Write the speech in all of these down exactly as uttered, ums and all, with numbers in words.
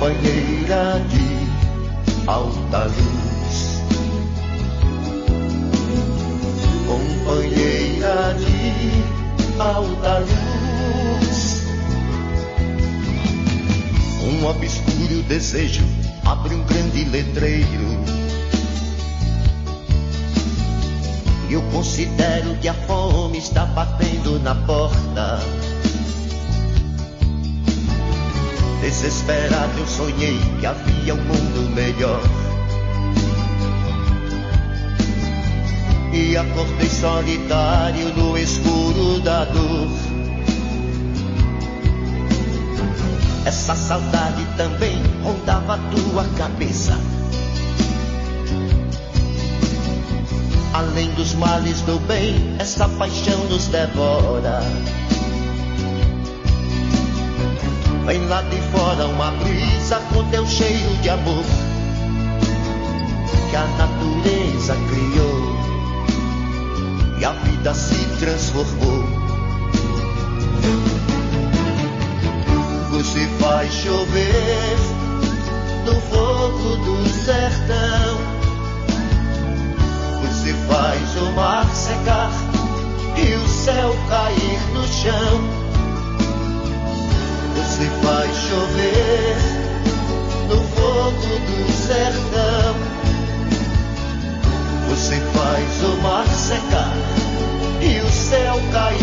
companheira de alta luz, companheira de alta luz. Um obscuro desejo abre um grande letreiro, e eu considero que a fome está batendo na porta. Desesperado eu sonhei que havia um mundo melhor, e acordei solitário no escuro da dor. Essa saudade também rondava a tua cabeça. Além dos males do bem, essa paixão nos devora. Vem lá de fora uma brisa com teu cheiro de amor, que a natureza criou e a vida se transformou. Você faz chover no fogo do sertão, você faz o mar secar e o céu cair no chão. Você faz chover no fogo do sertão, você faz o mar secar e o céu cair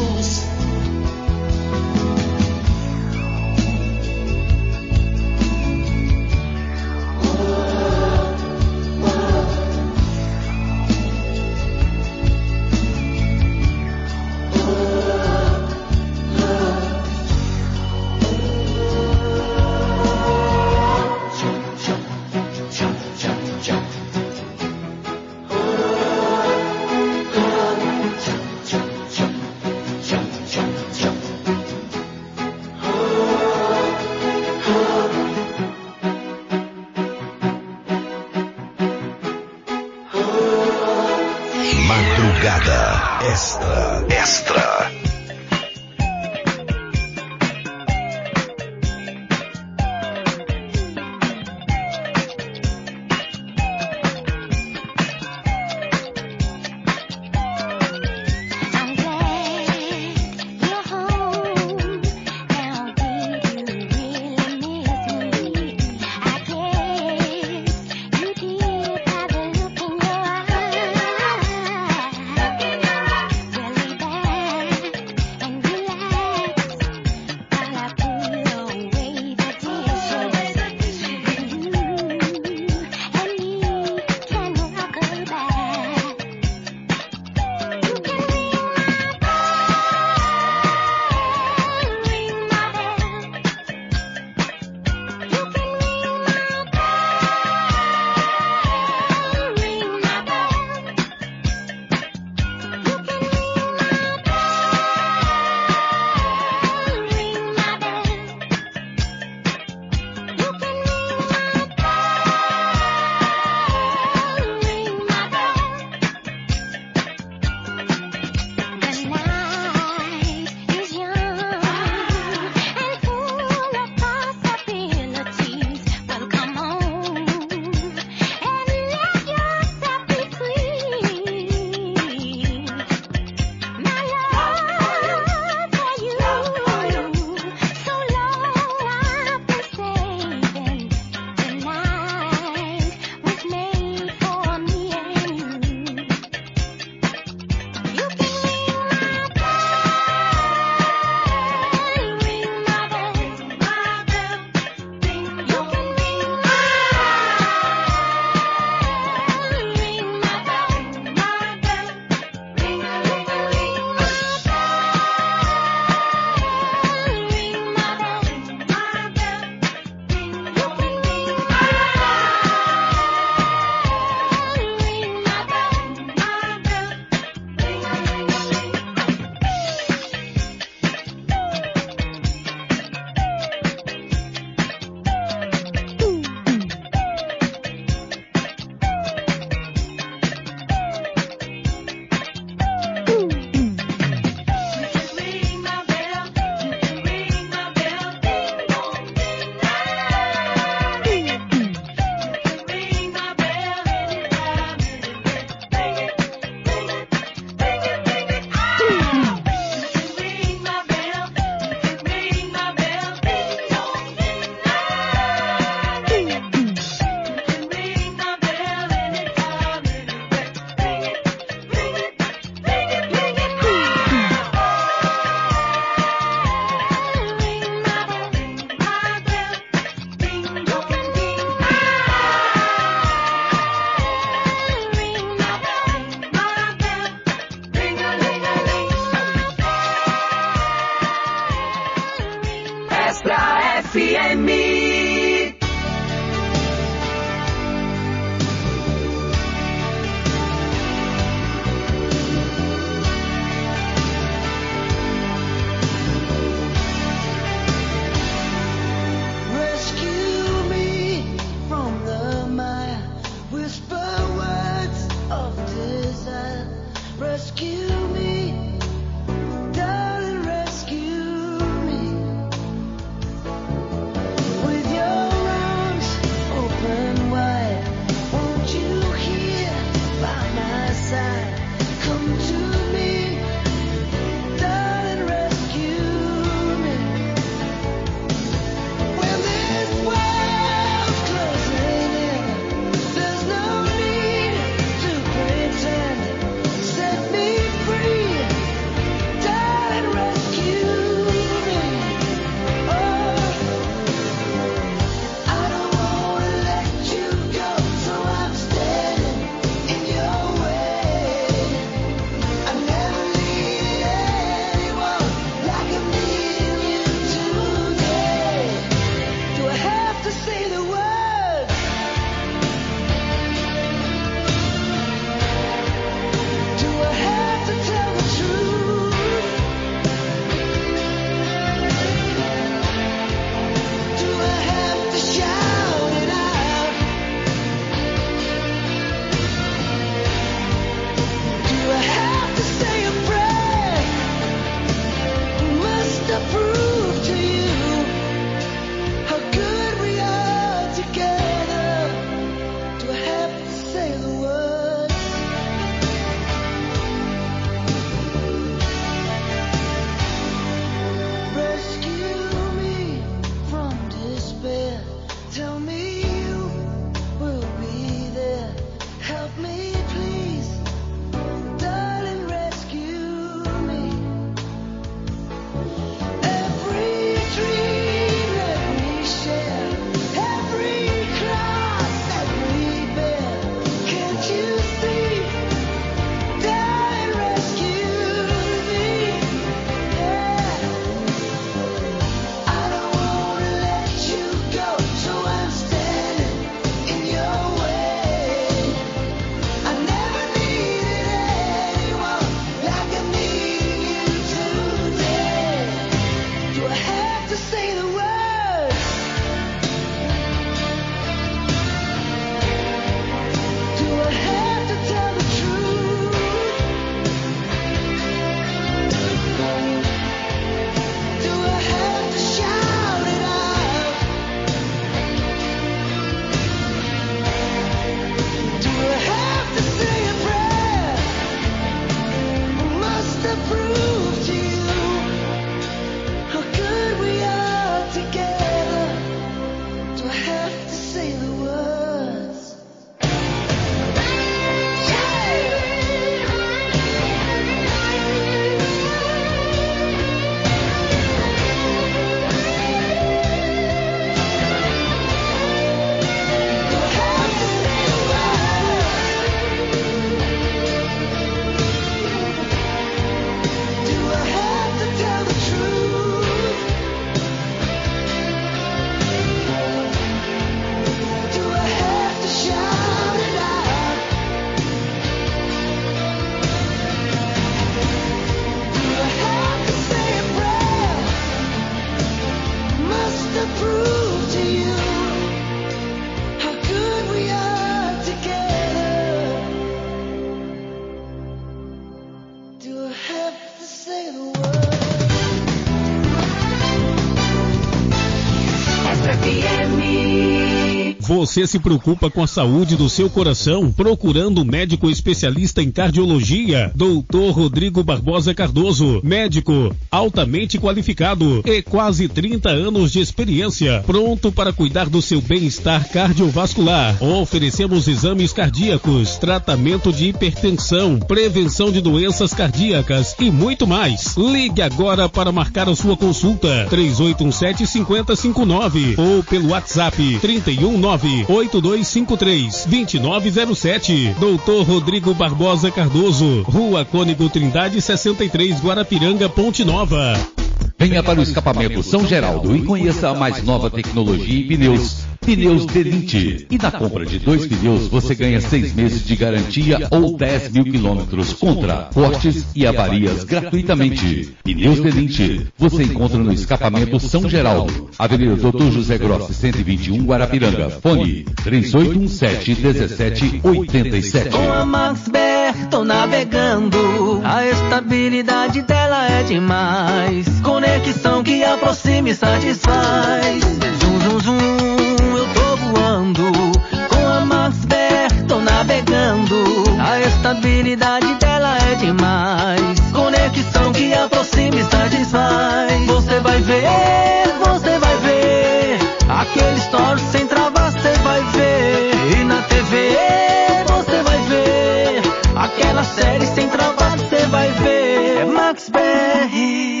Você se preocupa com a saúde do seu coração, procurando um médico especialista em cardiologia? doutor Rodrigo Barbosa Cardoso, médico altamente qualificado e quase trinta anos de experiência, pronto para cuidar do seu bem-estar cardiovascular. Oferecemos exames cardíacos, tratamento de hipertensão, prevenção de doenças cardíacas e muito mais. Ligue agora para marcar a sua consulta, três oito um sete, cinco zero cinco nove ou pelo WhatsApp trinta e um, nove oito dois cinco três, dois nove zero sete. doutor Rodrigo Barbosa Cardoso, Rua Cônigo Trindade sessenta e três, Guarapiranga, Ponte Nova. Venha para o escapamento São Geraldo e conheça a mais nova tecnologia em pneus. Pneus Delinte. E na compra de dois pneus você ganha seis meses de garantia ou dez mil quilômetros contra cortes e avarias gratuitamente. Pneus Delinte. Você encontra no escapamento São Geraldo, Avenida doutor José Grossi, cento e vinte e um, Guarapiranga. Fone três oito um sete, um sete oito sete. Com a Max B R tô navegando, a estabilidade dela é demais. Conexão que aproxima e satisfaz. Zum, zum, zum, eu tô voando. Com a Max B R tô navegando, a estabilidade dela é demais. Conexão que aproxima e satisfaz. Você vai ver, você vai ver aquele story sem travar, você vai ver. E na T V você vai ver aquela série sem travar, você vai ver. É Max B R.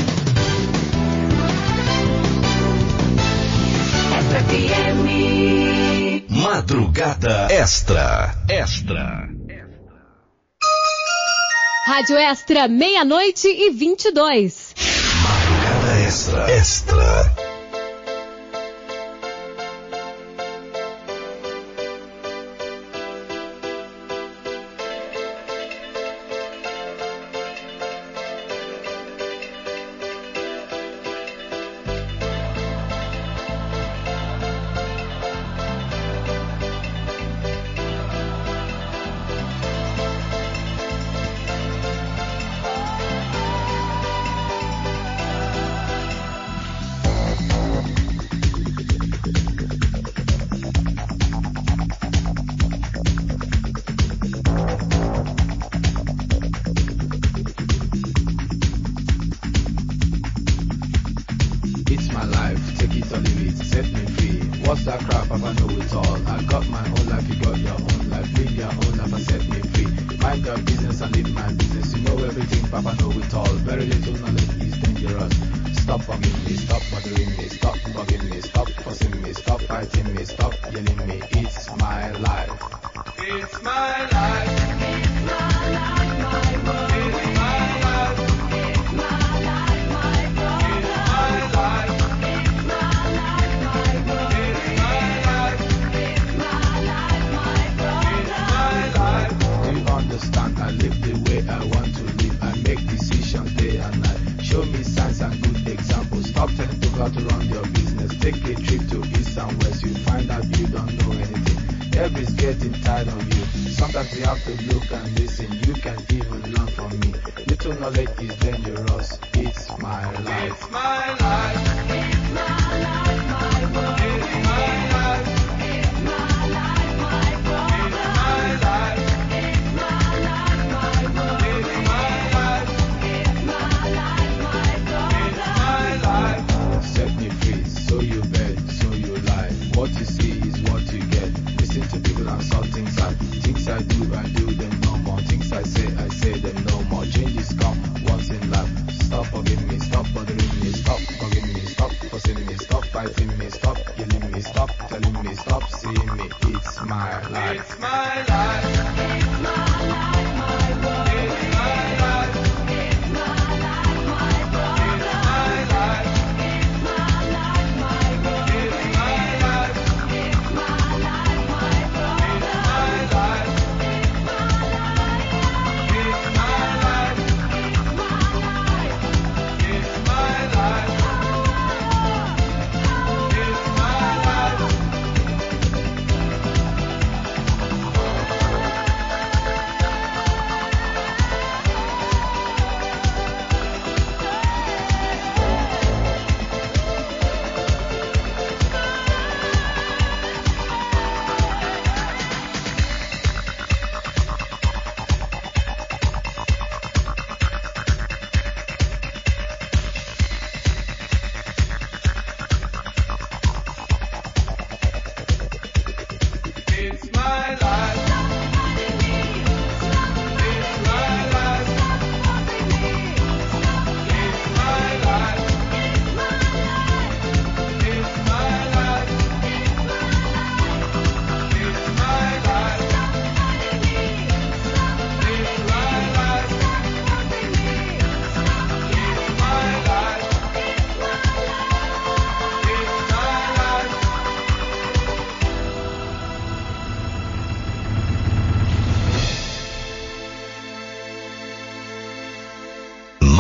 F M Madrugada Extra. Extra. Rádio Extra, meia-noite e vinte e dois. Madrugada Extra. Extra.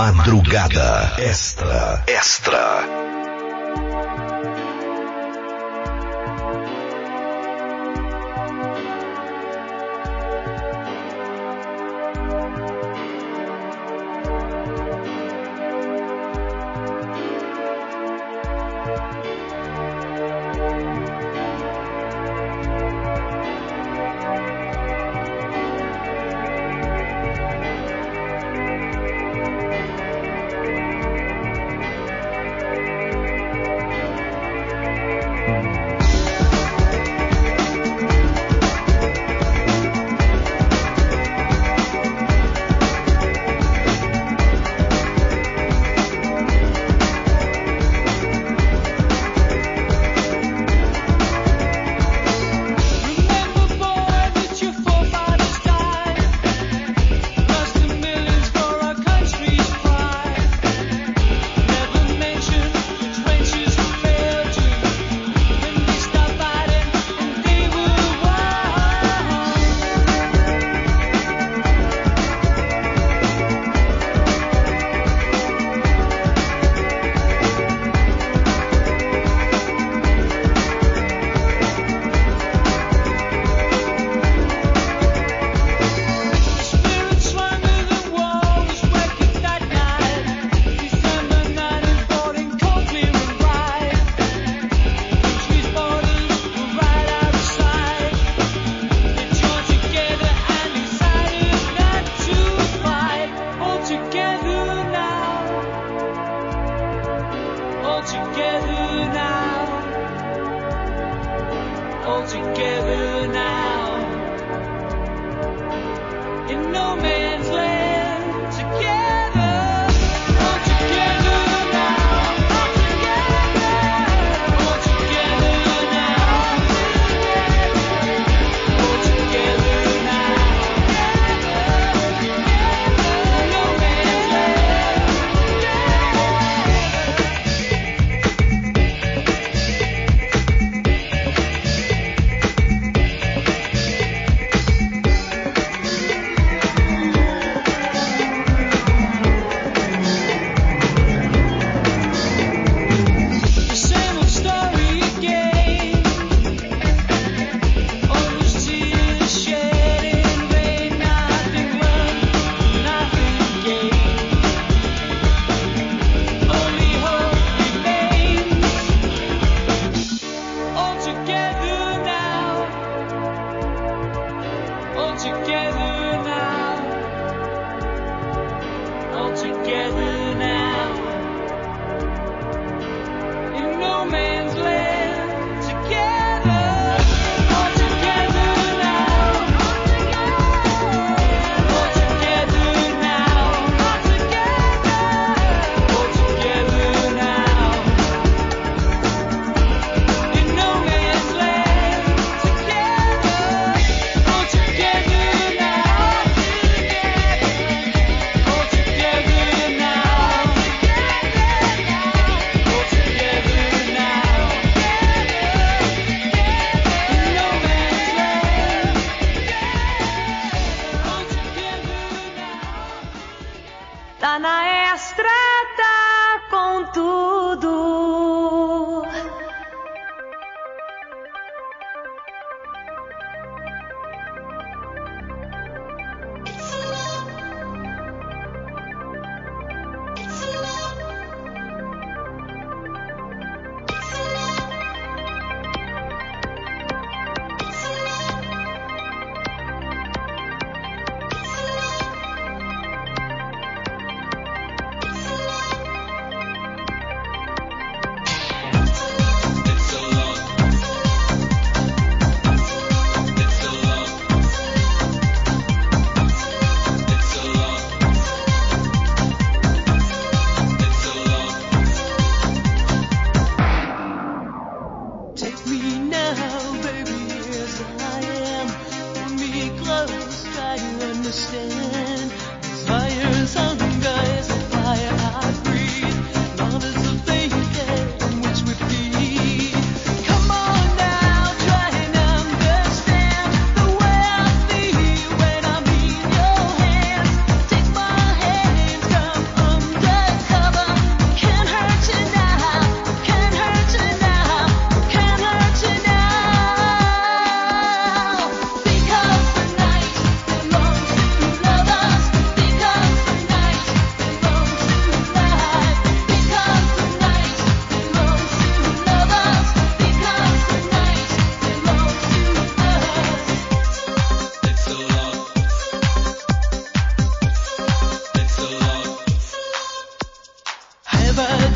Madrugada Extra. Extra.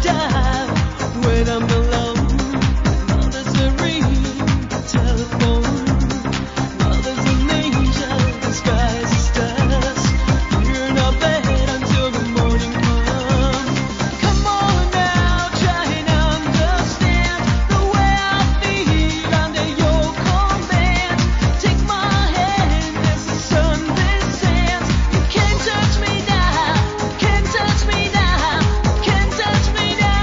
time when I'm alone. Mother's a ring, telephone. Mother's an angel, the sky's a stars. You're in our bed until the morning comes. Come on now, try and understand the way I feel under your command. Take my hand as the sun descends. You can't touch me now, can't touch me now, can't touch me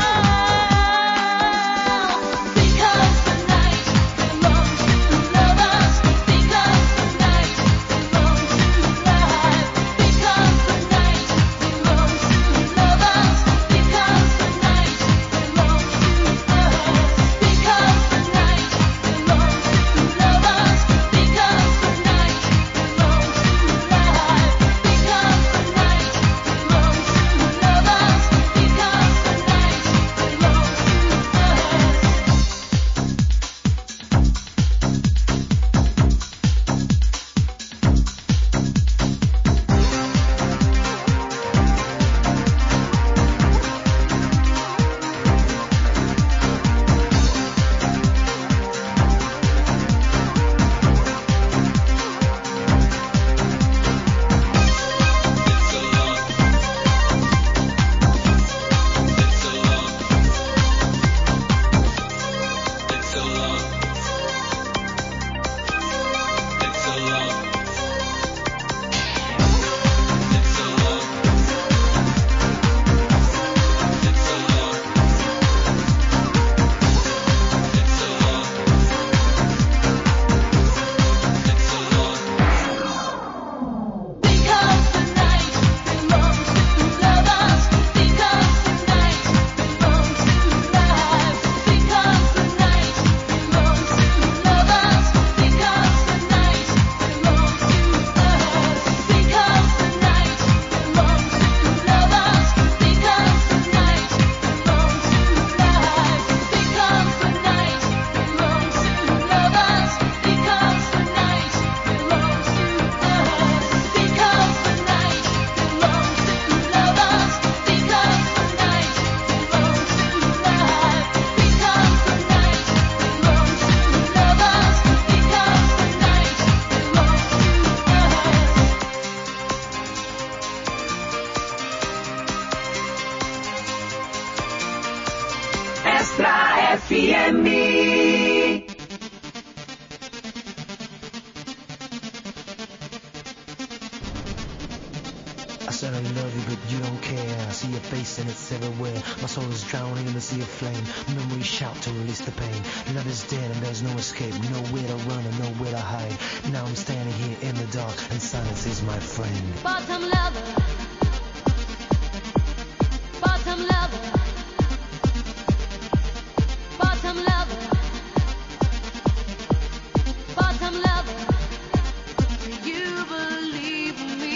now. Because the night belongs to lovers. Because the night belongs to life. Because the night belongs to lovers. Because the night belongs to us. Because the night belongs to lovers. Because the night belongs to life. Because the night belongs to lovers. Because the night belongs to I said I love you, but you don't care. I see your face and it's everywhere. My soul is drowning in the sea of flame. Memories shout to release the pain. Love is dead and there's no escape. Nowhere to run and nowhere to hide. Now I'm standing here in the dark and silence is my friend. Bottom lover. Bottom lover. Bottom lover. Bottom lover. Do you believe me?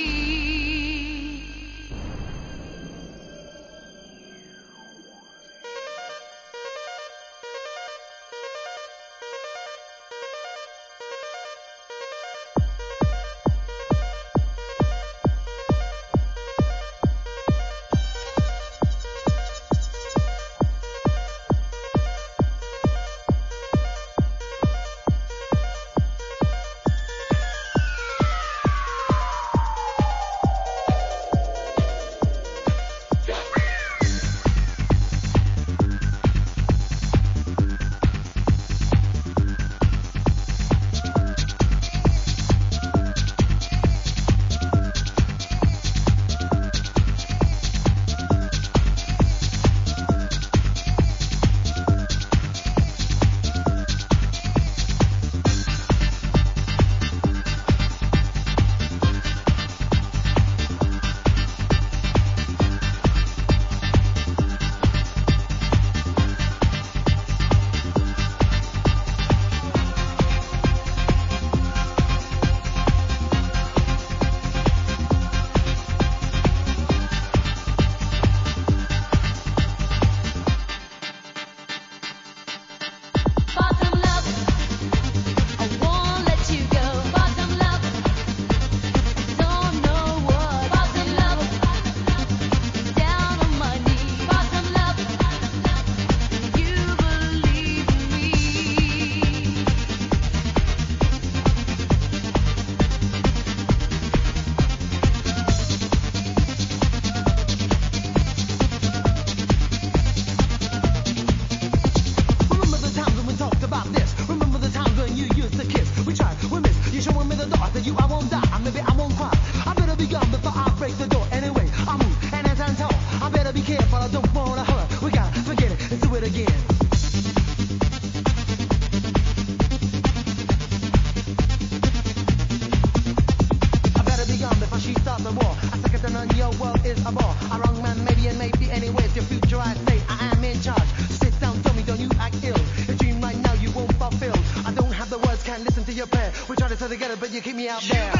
out there.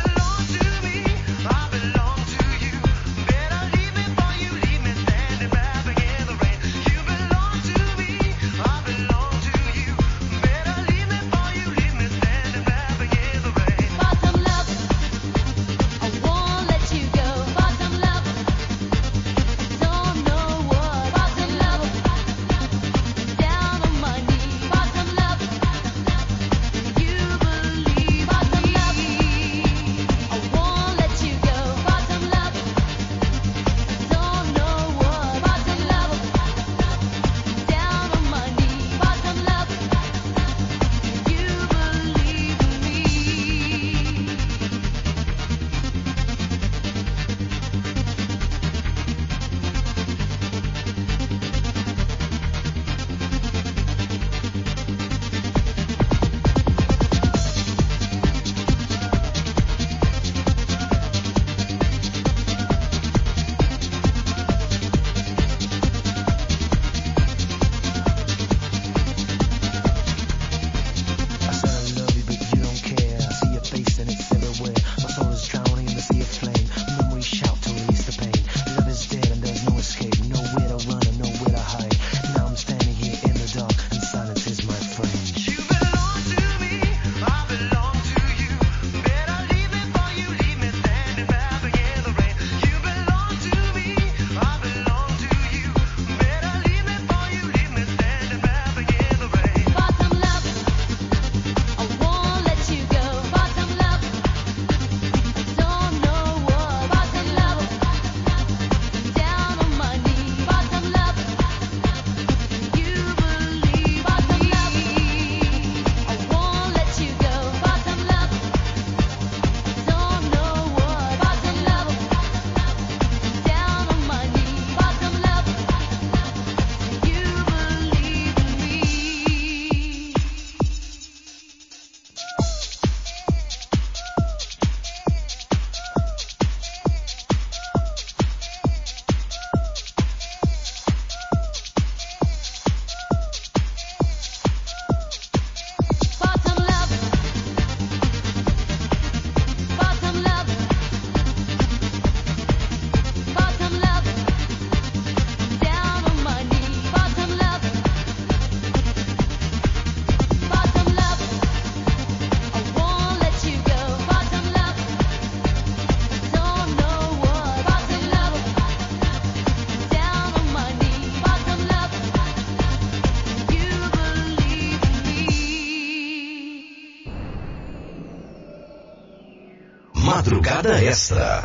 Madrugada Extra.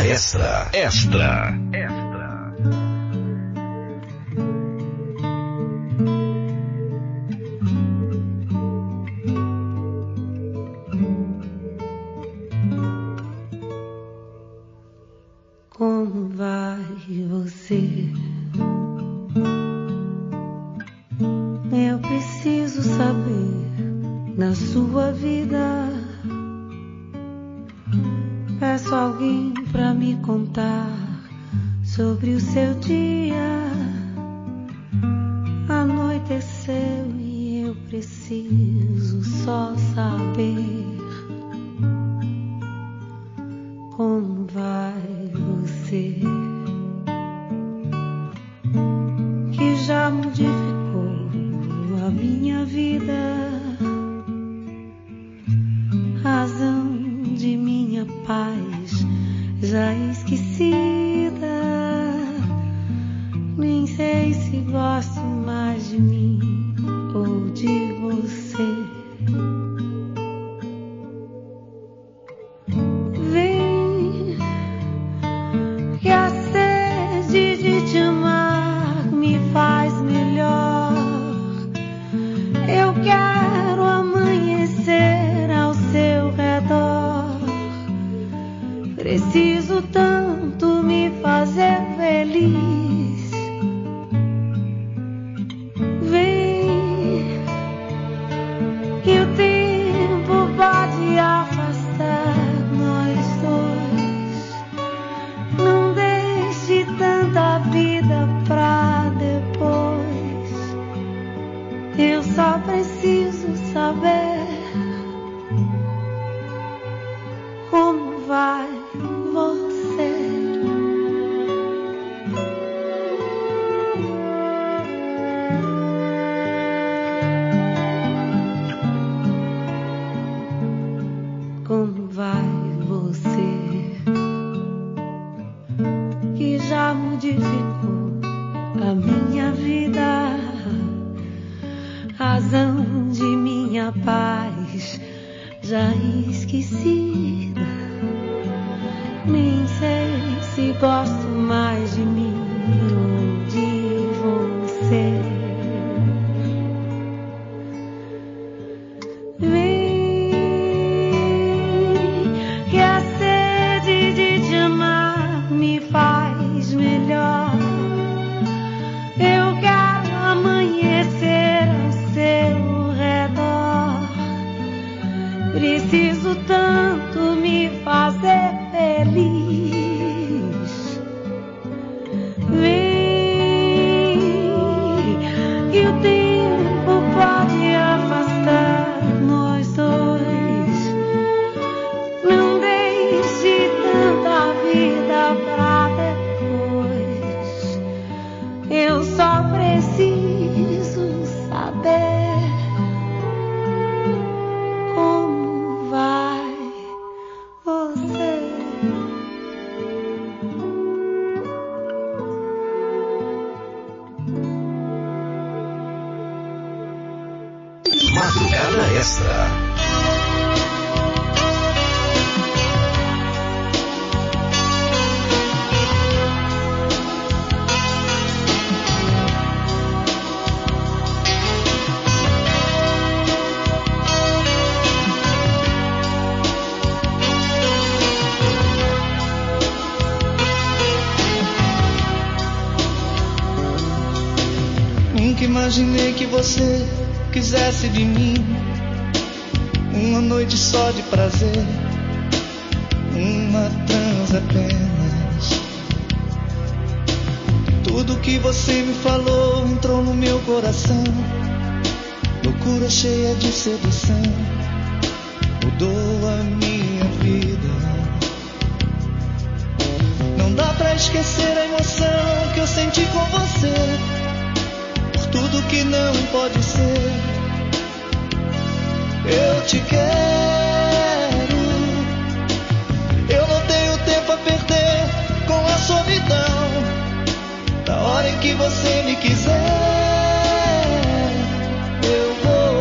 Extra. Extra. Extra. Como vai você? Eu preciso saber da sua vida. Peço alguém pra me contar sobre o seu dia. Anoiteceu e eu preciso só saber como vai você, que já modificou a minha vida, razão de minha paz já esquecida. Nem sei se gosto mais de mim ou de você. Vem, que a sede de te amar me faz melhor. Eu quero amanhecer ao seu redor. Preciso tanto me fazer feliz. Vem, que o tempo pode afastar nós dois. Não deixe tanta vida pra depois. Eu só preciso saber como vai você. Como vai você, que já modificou a minha vida, razão de minha paz já esquecida. Nem sei se gosto mais de mim ou de você. Vem, que a sede de te amar me faz melhor. Eu quero amanhecer ao seu redor. Preciso tanto me fazer feliz. Vem, que o tempo pode afastar nós dois. Não deixe tanta vida pra depois. Eu só preciso saber como vai você. Madrugada Extra. Nunca imaginei que você quisesse de mim uma noite só de prazer, uma trans apenas. Tudo que você me falou entrou no meu coração, loucura cheia de sedução, mudou a minha vida. Não dá pra esquecer a emoção que eu senti com você, por tudo que não pode ser. Eu te quero, eu não tenho tempo a perder com a solidão. Da hora em que você me quiser, eu vou.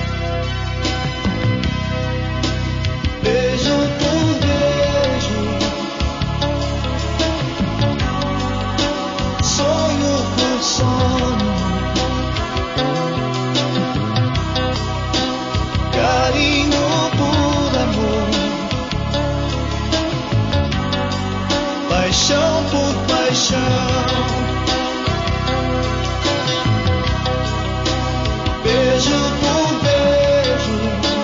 Beijo por beijo, paixão. Beijo por beijo,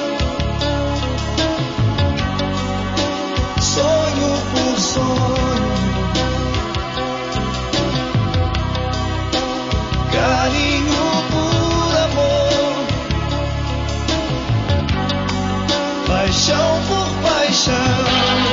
sonho por sonho, carinho por amor, paixão por paixão.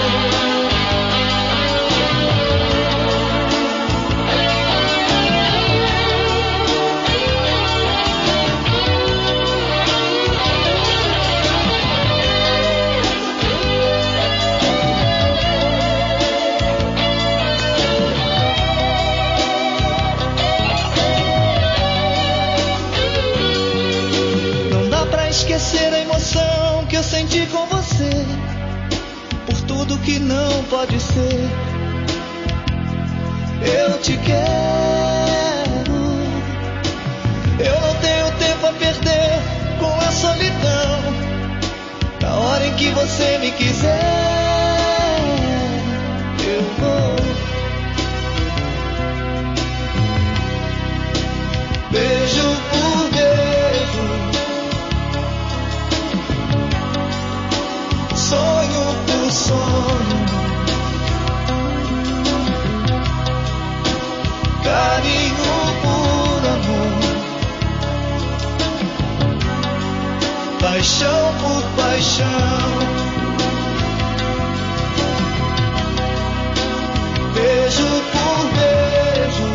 Esquecer a emoção que eu senti com você, por tudo que não pode ser. Eu te quero, eu não tenho tempo a perder com a solidão. Na hora em que você me quiser, eu vou. Beijo por beijo, sonho por sonho, carinho por amor, paixão por paixão. Beijo por beijo,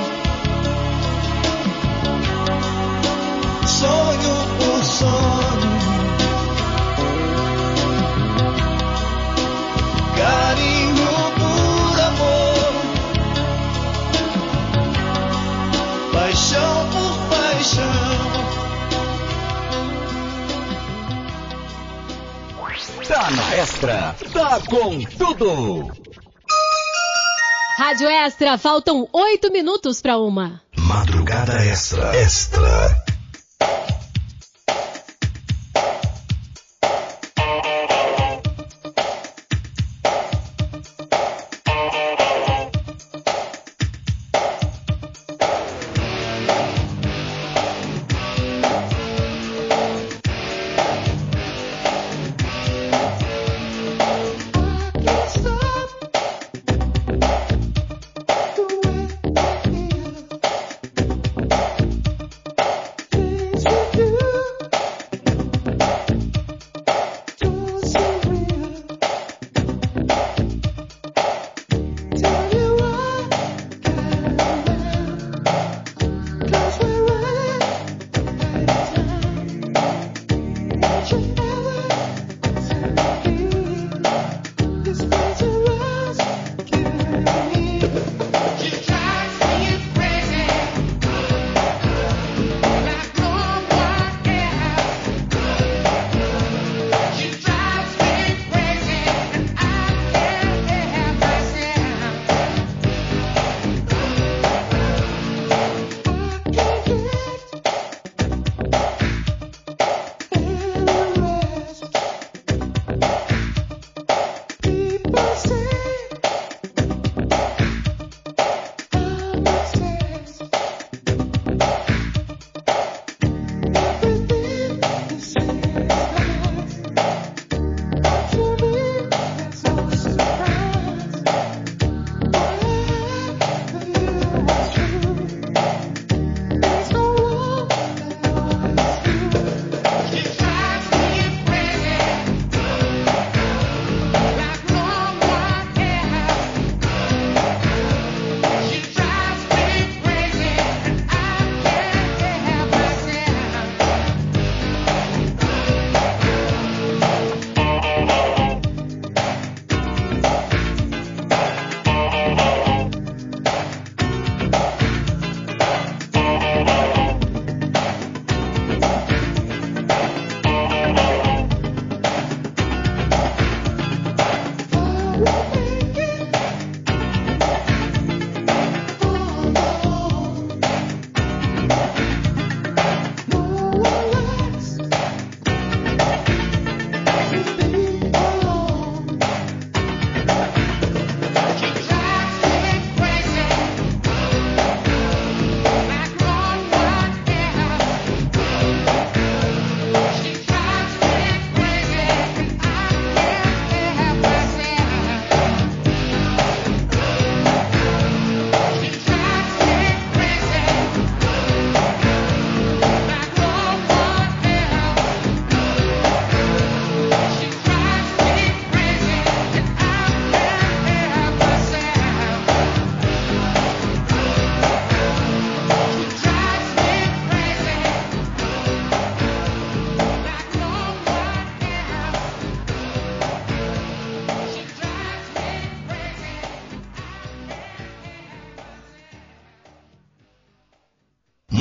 sonho por sonho, carinho por amor, paixão por paixão. Tá na Extra, tá com tudo. Rádio Extra, faltam oito minutos para uma. Madrugada Extra. Extra.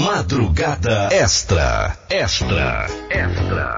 Madrugada Extra. Extra. Extra.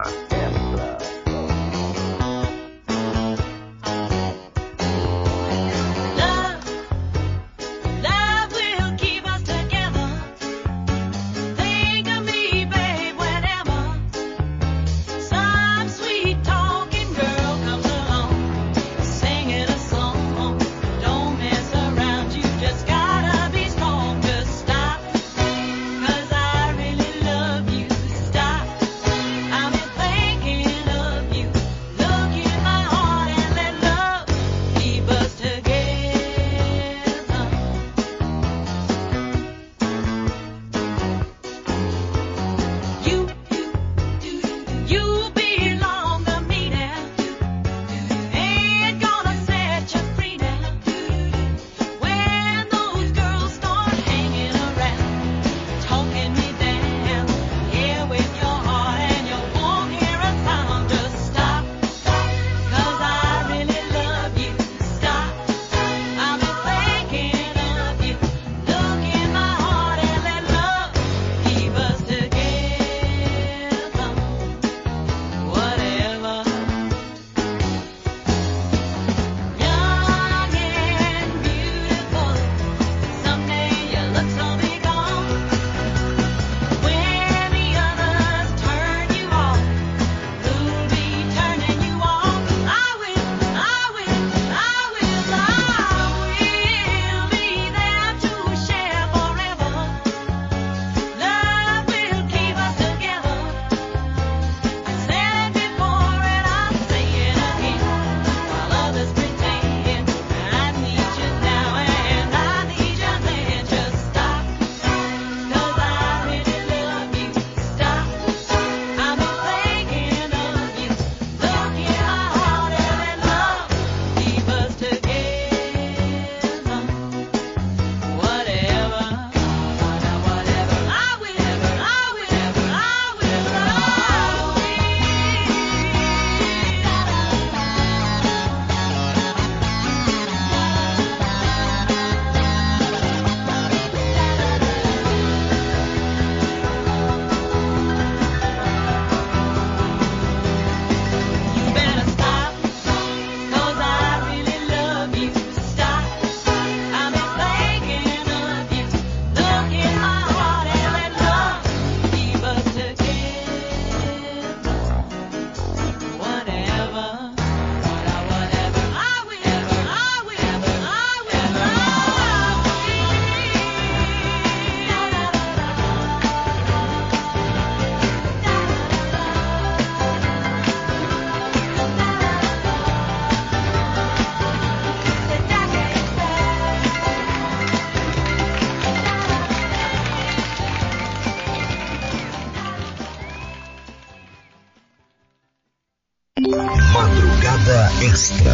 Madrugada Extra.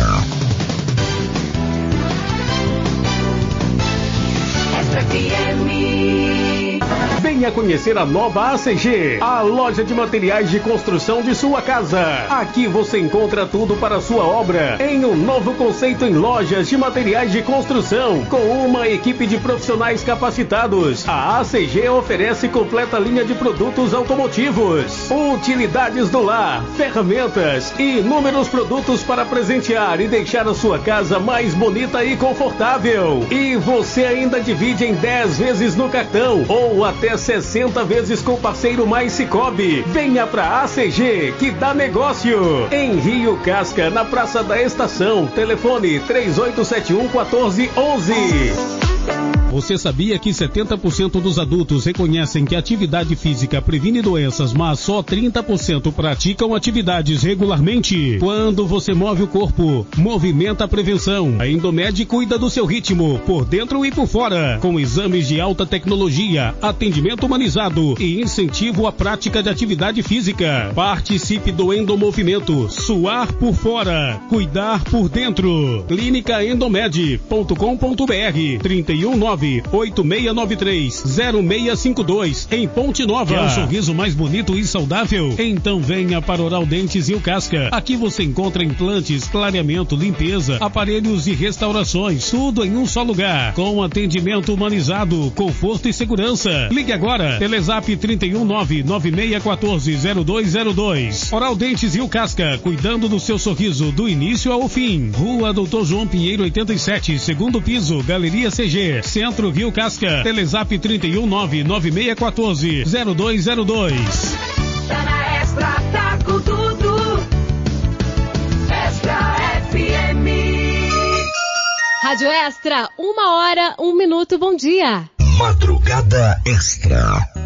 Extra F M. Venha conhecer a nova A C G, a loja de materiais de construção de sua casa. Aqui você encontra tudo para a sua obra, em um novo conceito em lojas de materiais de construção, com uma equipe de profissionais capacitados. A A C G oferece completa linha de produtos automotivos, utilidades do lar, ferramentas e inúmeros produtos para presentear e deixar a sua casa mais bonita e confortável. E você ainda divide em dez vezes no cartão ou até sessenta vezes com o parceiro Mais Cicobi. Venha pra A C G que dá negócio. Em Rio Casca, na Praça da Estação. Telefone três oito sete um, um quatro um um. Você sabia que setenta por cento dos adultos reconhecem que a atividade física previne doenças, mas só trinta por cento praticam atividades regularmente? Quando você move o corpo, movimenta a prevenção. A Endomed cuida do seu ritmo, por dentro e por fora, com exames de alta tecnologia, atendimento humanizado e incentivo à prática de atividade física. Participe do Endomovimento. Suar por fora, cuidar por dentro. clínica endomed ponto com ponto br trinta e um nove, oito seis nove três, zero seis cinco dois, em Ponte Nova. Quer um sorriso mais bonito e saudável? Então venha para Oral Dentes e o Casca. Aqui você encontra implantes, clareamento, limpeza, aparelhos e restaurações, tudo em um só lugar, com atendimento humanizado, conforto e segurança. Ligue agora, Telezap trinta e um nove, nove seis um quatro, zero dois zero dois. Oral Dentes e o Casca, cuidando do seu sorriso do início ao fim. Rua Doutor João Pinheiro oitenta e sete, segundo piso, Galeria C G, Centro Rio Casca. Telezap trinta e um nove, nove seis um quatro, zero dois zero dois. Tá na Extra, tá com tudo. Extra F M. Rádio Extra, uma hora, um minuto, bom dia. Madrugada Extra.